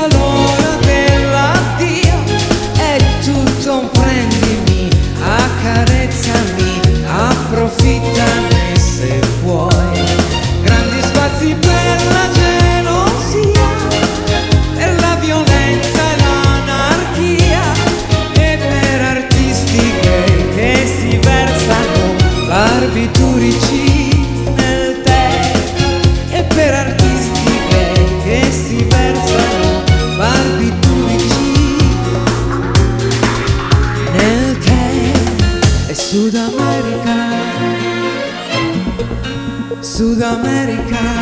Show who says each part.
Speaker 1: l'ora dell'addio, è tutto un prendimi, accarezzami, approfittane se puoi. Grandi spazi per la gelosia, per la violenza e l'anarchia, e per artisti gay che si versano barbiturici nel tè, e per artisti gay che si versano barbiturici nel tè. E Sud America, Sud America,